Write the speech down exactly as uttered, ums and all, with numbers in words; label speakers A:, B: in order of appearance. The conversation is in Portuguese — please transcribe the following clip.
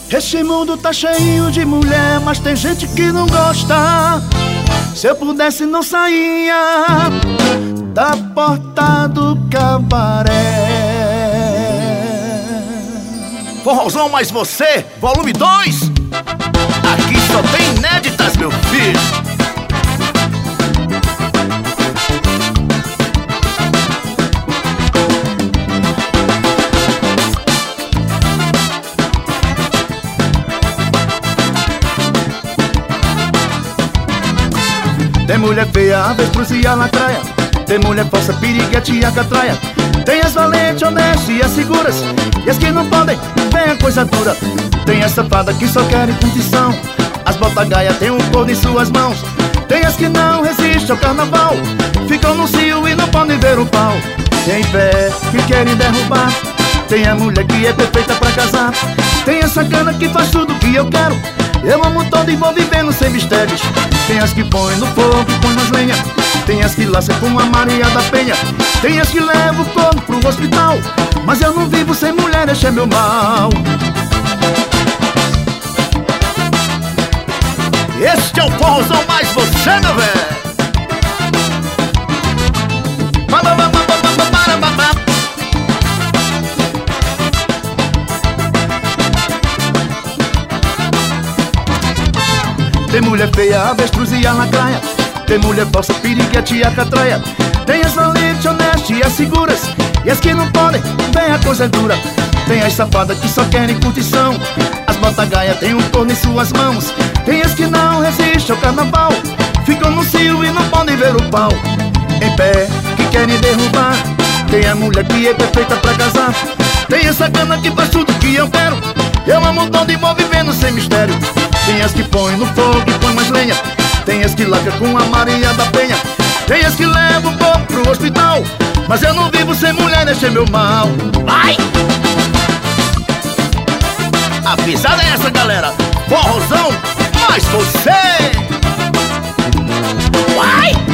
A: Esse mundo tá cheio de mulher, mas tem gente que não gosta. Se eu pudesse não saía da porta do cabaré.
B: Forrozão Mais Você, volume dois. Aqui só tem inéditas, meu filho.
A: Tem mulher feia, avestruz e a lacraia. Tem mulher falsa, piriguete e a catraia. Tem as valentes, honestas e as seguras, e as que não podem, vem a coisa dura. Tem as safadas que só querem curtição. As botagaia tem um corno em suas mãos. Tem as que não resistem ao carnaval, ficam no cio e não podem ver o pau. Tem pé que querem derrubar. Tem a mulher que é perfeita pra casar. Tem essa cana que faz tudo que eu quero. Eu amo todo e vou vivendo sem mistérios. Tem as que põem no fogo e põem nas lenhas. Tem as que laçam com a Maria da Penha. Tem as que levam o corpo pro hospital. Mas eu não vivo sem mulher, esse é meu mal.
B: Este é o Forrozão Mais Você, meu velho.
A: Tem mulher feia, avestruz e a lacraia. Tem mulher falsa, piriguete e a catraia. Tem as valentes, honestas e as seguras, e as que não podem, vem a coisa dura. Tem as safadas que só querem curtição. As botagaia tem um corno em suas mãos. Tem as que não resistem ao carnaval, ficam no cio e não podem ver o pau. Em pé, que querem derrubar. Tem a mulher que é perfeita pra casar. Tem essa cana que faz tudo que eu quero. Eu amo todo e vou vivendo sem mistério. Tem as que põem no fogo e põem mais lenha. Tem as que lacram com a Maria da Penha. Tem as que levam o corpo pro hospital. Mas eu não vivo sem mulher, esse é meu mal.
B: Vai! A pisada é essa, galera. Forrozão Mais Você. Vai!